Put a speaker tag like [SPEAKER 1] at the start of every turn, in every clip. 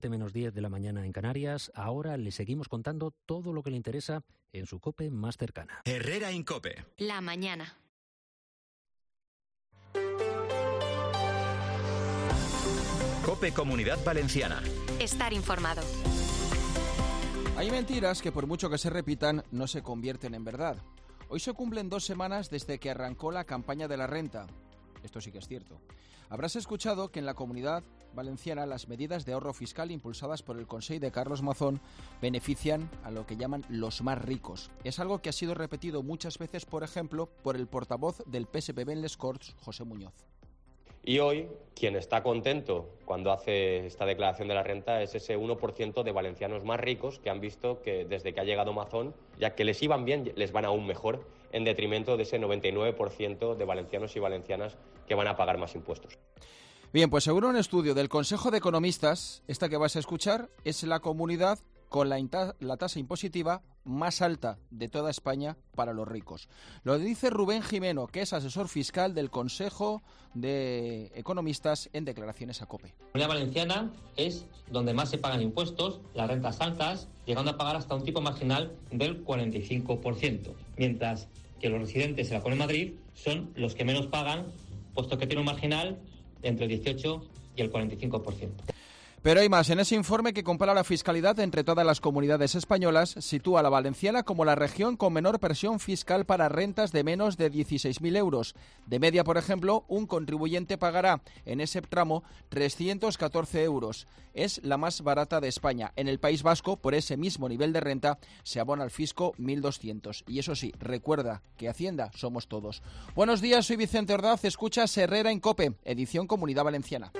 [SPEAKER 1] menos 10 de la mañana en Canarias. Ahora le seguimos contando todo lo que le interesa en su COPE más cercana.
[SPEAKER 2] Herrera Incope.
[SPEAKER 3] La mañana.
[SPEAKER 2] COPE Comunidad Valenciana.
[SPEAKER 3] Estar informado.
[SPEAKER 4] Hay mentiras que por mucho que se repitan no se convierten en verdad. Hoy se cumplen 2 semanas desde que arrancó la campaña de la renta. Esto sí que es cierto. Habrás escuchado que en la Comunidad Valenciana las medidas de ahorro fiscal impulsadas por el Consell de Carlos Mazón benefician a lo que llaman los más ricos. Es algo que ha sido repetido muchas veces, por ejemplo, por el portavoz del PSPB en Les Corts, José Muñoz.
[SPEAKER 5] Y hoy, quien está contento cuando hace esta declaración de la renta es ese 1% de valencianos más ricos que han visto que desde que ha llegado Mazón, ya que les iban bien, les van aún mejor, en detrimento de ese 99% de valencianos y valencianas que van a pagar más impuestos.
[SPEAKER 4] Bien, pues según un estudio del Consejo de Economistas, esta que vas a escuchar es la comunidad con la tasa impositiva más alta de toda España para los ricos. Lo dice Rubén Jimeno, que es asesor fiscal del Consejo de Economistas, en declaraciones a COPE.
[SPEAKER 6] La Comunidad Valenciana es donde más se pagan impuestos, las rentas altas, llegando a pagar hasta un tipo marginal del 45%, mientras que los residentes en la Comunidad de Madrid son los que menos pagan, puesto que tiene un marginal entre el 18 y el 45%.
[SPEAKER 4] Pero hay más. En ese informe que compara la fiscalidad entre todas las comunidades españolas, sitúa a la valenciana como la región con menor presión fiscal para rentas de menos de 16.000 euros. De media, por ejemplo, un contribuyente pagará en ese tramo 314 euros. Es la más barata de España. En el País Vasco, por ese mismo nivel de renta, se abona al fisco 1.200. Y eso sí, recuerda que Hacienda somos todos. Buenos días, soy Vicente Ordaz. Escuchas Herrera en COPE, edición Comunidad Valenciana.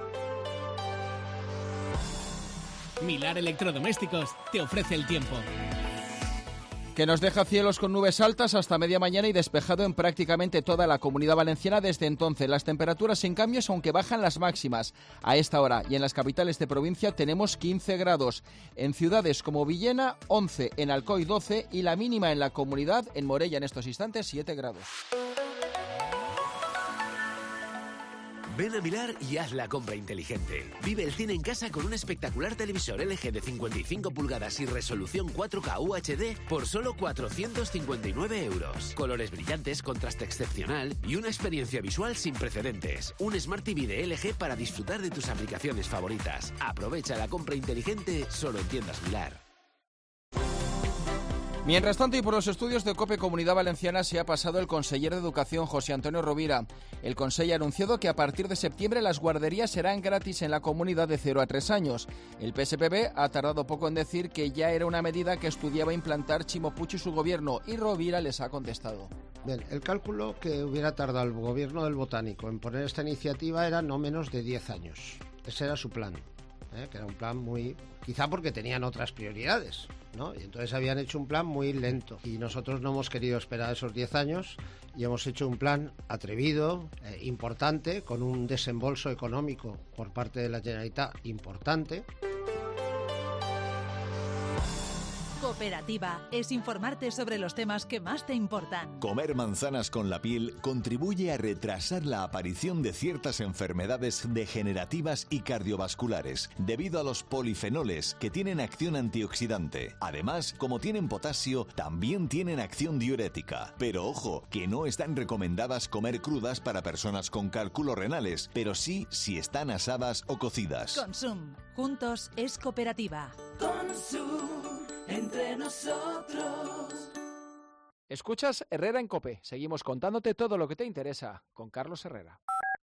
[SPEAKER 7] Milar Electrodomésticos te ofrece el tiempo.
[SPEAKER 4] Que nos deja cielos con nubes altas hasta media mañana y despejado en prácticamente toda la Comunidad Valenciana desde entonces. Las temperaturas sin cambios, aunque bajan las máximas. A esta hora y en las capitales de provincia tenemos 15 grados. En ciudades como Villena, 11, en Alcoy 12 y la mínima en la comunidad, en Morella en estos instantes, 7 grados.
[SPEAKER 8] Ven a Milar y haz la compra inteligente. Vive el cine en casa con un espectacular televisor LG de 55 pulgadas y resolución 4K UHD por solo 459 euros. Colores brillantes, contraste excepcional y una experiencia visual sin precedentes. Un Smart TV de LG para disfrutar de tus aplicaciones favoritas. Aprovecha la compra inteligente solo en tiendas Milar.
[SPEAKER 4] Mientras tanto, y por los estudios de COPE Comunidad Valenciana, se ha pasado el conseller de Educación, José Antonio Rovira. El conseller ha anunciado que a partir de septiembre las guarderías serán gratis en la comunidad de 0 a 3 años. El PSPB ha tardado poco en decir que ya era una medida que estudiaba implantar Chimo Puig y su gobierno, y Rovira les ha contestado.
[SPEAKER 9] Bien, el cálculo que hubiera tardado el gobierno del Botánico en poner esta iniciativa era no menos de 10 años. Ese era su plan, que era un plan muy... quizá porque tenían otras prioridades, ¿no? Y entonces habían hecho un plan muy lento. Y nosotros no hemos querido esperar esos 10 años y hemos hecho un plan atrevido, importante, con un desembolso económico por parte de la Generalitat importante.
[SPEAKER 10] Cooperativa es informarte sobre los temas que más te importan.
[SPEAKER 2] Comer manzanas con la piel contribuye a retrasar la aparición de ciertas enfermedades degenerativas y cardiovasculares debido a los polifenoles que tienen acción antioxidante. Además, como tienen potasio, también tienen acción diurética. Pero ojo, que no están recomendadas comer crudas para personas con cálculos renales, pero sí si están asadas o cocidas.
[SPEAKER 10] Consum. Juntos es cooperativa.
[SPEAKER 11] Consum. Entre nosotros.
[SPEAKER 4] Escuchas Herrera en COPE. Seguimos contándote todo lo que te interesa con Carlos Herrera.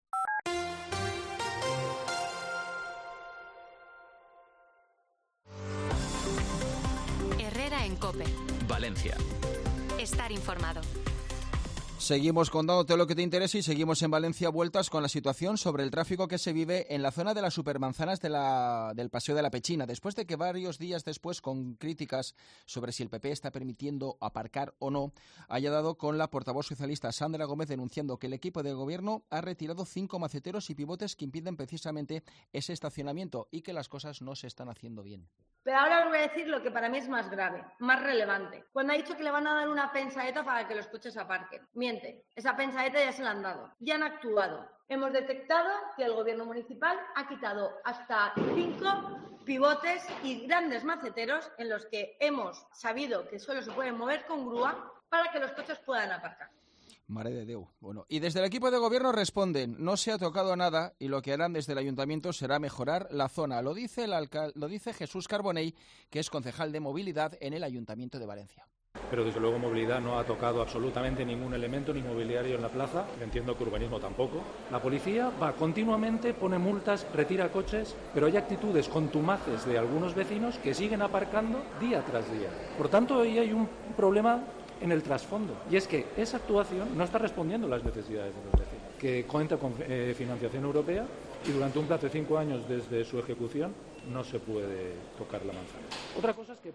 [SPEAKER 3] Herrera en COPE.
[SPEAKER 2] Valencia.
[SPEAKER 3] Estar informado.
[SPEAKER 4] Seguimos contándote lo que te interesa y seguimos en Valencia vueltas con la situación sobre el tráfico que se vive en la zona de las supermanzanas del Paseo de la Pechina, después de que varios días después, con críticas sobre si el PP está permitiendo aparcar o no, haya dado con la portavoz socialista Sandra Gómez denunciando que el equipo de gobierno ha retirado 5 maceteros y pivotes que impiden precisamente ese estacionamiento y que las cosas no se están haciendo bien.
[SPEAKER 12] Pero ahora os voy a decir lo que para mí es más grave, más relevante. Cuando ha dicho que le van a dar una pensaeta para que los coches aparquen. Miente, esa pensaeta ya se la han dado. Ya han actuado. Hemos detectado que el gobierno municipal ha quitado hasta 5 pivotes y grandes maceteros en los que hemos sabido que solo se pueden mover con grúa para que los coches puedan aparcar.
[SPEAKER 4] Mare de Déu. Bueno, y desde el equipo de gobierno responden, no se ha tocado nada y lo que harán desde el ayuntamiento será mejorar la zona. Lo dice Jesús Carbonell, que es concejal de movilidad en el Ayuntamiento de Valencia.
[SPEAKER 13] Pero desde luego movilidad no ha tocado absolutamente ningún elemento ni mobiliario en la plaza, entiendo que urbanismo tampoco. La policía va continuamente, pone multas, retira coches, pero hay actitudes contumaces de algunos vecinos que siguen aparcando día tras día. Por tanto, ahí hay un problema en el trasfondo, y es que esa actuación no está respondiendo a las necesidades de los vecinos, que cuenta con financiación europea y durante un plazo de 5 años desde su ejecución no se puede tocar la manzana. Otra cosa es que...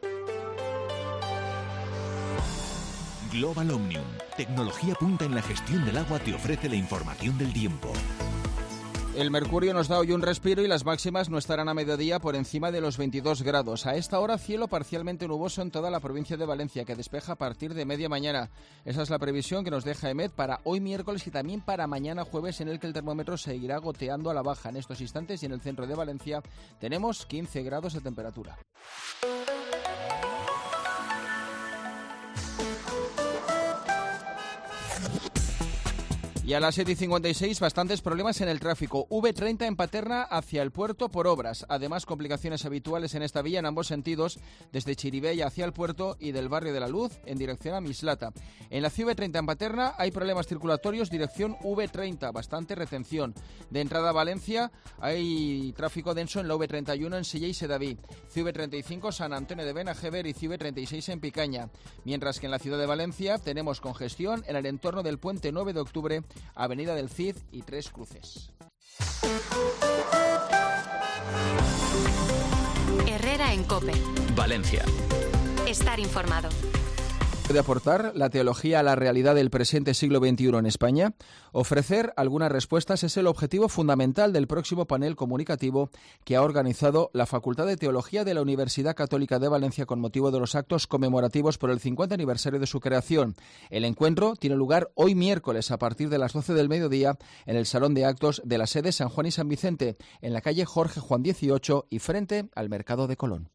[SPEAKER 2] Global Omnium, tecnología punta en la gestión del agua, te ofrece la información del tiempo.
[SPEAKER 4] El mercurio nos da hoy un respiro y las máximas no estarán a mediodía por encima de los 22 grados. A esta hora, cielo parcialmente nuboso en toda la provincia de Valencia, que despeja a partir de media mañana. Esa es la previsión que nos deja EMET para hoy miércoles y también para mañana jueves, en el que el termómetro seguirá goteando a la baja. En estos instantes y en el centro de Valencia tenemos 15 grados de temperatura. Y a las 7:56, bastantes problemas en el tráfico. V30 en Paterna hacia el puerto por obras. Además, complicaciones habituales en esta vía en ambos sentidos, desde Chirivella hacia el puerto y del barrio de la Luz en dirección a Mislata. En la CV30 en Paterna hay problemas circulatorios, dirección V30, bastante retención. De entrada a Valencia hay tráfico denso en la V31 en Sella y Sedaví. CV35 San Antonio de Benajever y CV36 en Picaña. Mientras que en la ciudad de Valencia tenemos congestión en el entorno del puente 9 de octubre, Avenida del Cid y Tres Cruces.
[SPEAKER 3] Herrera en COPE.
[SPEAKER 2] Valencia.
[SPEAKER 3] Estar informado.
[SPEAKER 4] ¿Puede aportar la teología a la realidad del presente siglo XXI en España? Ofrecer algunas respuestas es el objetivo fundamental del próximo panel comunicativo que ha organizado la Facultad de Teología de la Universidad Católica de Valencia con motivo de los actos conmemorativos por el 50 aniversario de su creación. El encuentro tiene lugar hoy miércoles a partir de las 12 del mediodía en el Salón de Actos de la sede San Juan y San Vicente, en la calle Jorge Juan 18 y frente al Mercado de Colón.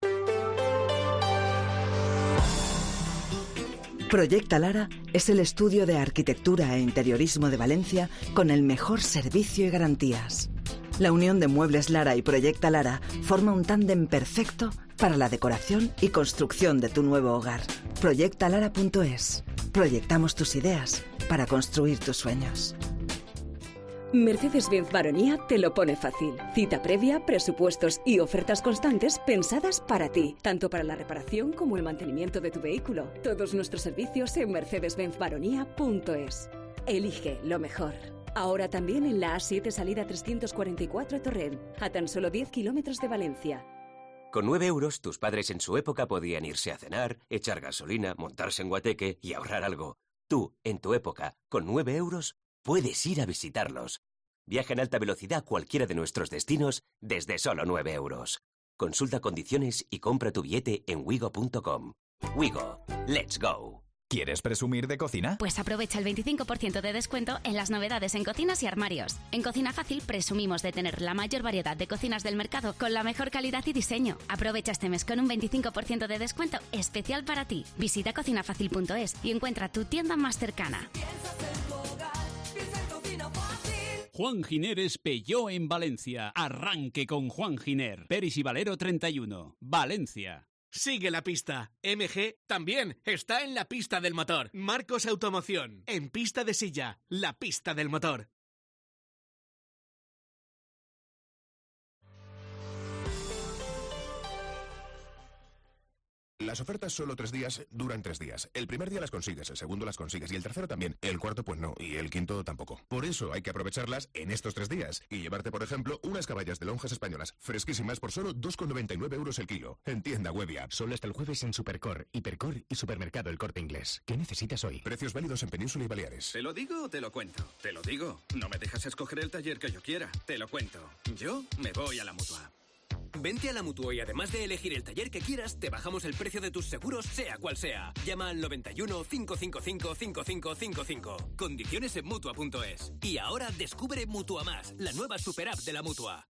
[SPEAKER 14] Proyecta Lara es el estudio de arquitectura e interiorismo de Valencia con el mejor servicio y garantías. La unión de Muebles Lara y Proyecta Lara forma un tándem perfecto para la decoración y construcción de tu nuevo hogar. Proyectalara.es. Proyectamos tus ideas para construir tus sueños.
[SPEAKER 15] Mercedes-Benz Baronía te lo pone fácil. Cita previa, presupuestos y ofertas constantes pensadas para ti, tanto para la reparación como el mantenimiento de tu vehículo. Todos nuestros servicios en mercedesbenzbaronia.es. Elige lo mejor. Ahora también en la A7 salida 344 Torrent, a tan solo 10 kilómetros de Valencia.
[SPEAKER 16] Con 9 euros, tus padres en su época podían irse a cenar, echar gasolina, montarse en guateque y ahorrar algo. Tú, en tu época, con 9 euros, puedes ir a visitarlos. Viaja en alta velocidad a cualquiera de nuestros destinos desde solo 9 euros. Consulta condiciones y compra tu billete en wigo.com. Wigo, let's go.
[SPEAKER 17] ¿Quieres presumir de cocina?
[SPEAKER 18] Pues aprovecha el 25% de descuento en las novedades en cocinas y armarios. En Cocina Fácil presumimos de tener la mayor variedad de cocinas del mercado con la mejor calidad y diseño. Aprovecha este mes con un 25% de descuento especial para ti. Visita cocinafacil.es y encuentra tu tienda más cercana.
[SPEAKER 7] Juan Giner Peugeot en Valencia. Arranque con Juan Giner. Peris y Valero 31. Valencia.
[SPEAKER 19] Sigue la pista. MG también está en la pista del motor. Marcos Automoción. En pista de silla. La pista del motor.
[SPEAKER 20] Las ofertas solo 3 días duran 3 días. El primer día las consigues, el segundo las consigues y el tercero también. El cuarto pues no y el quinto tampoco. Por eso hay que aprovecharlas en estos 3 días y llevarte, por ejemplo, unas caballas de lonjas españolas fresquísimas por solo 2,99 euros el kilo. En tienda Webia.
[SPEAKER 21] Solo hasta el jueves en Supercor, Hipercor y Supermercado El Corte Inglés. ¿Qué necesitas hoy?
[SPEAKER 20] Precios válidos en Península y Baleares.
[SPEAKER 22] ¿Te lo digo o te lo cuento? Te lo digo. No me dejas escoger el taller que yo quiera. Te lo cuento. Yo me voy a la Mutua.
[SPEAKER 23] Vente a la Mutua y además de elegir el taller que quieras, te bajamos el precio de tus seguros, sea cual sea. Llama al 91 555 5555. Condiciones en Mutua.es. Y ahora descubre Mutua Más, la nueva super app de la Mutua.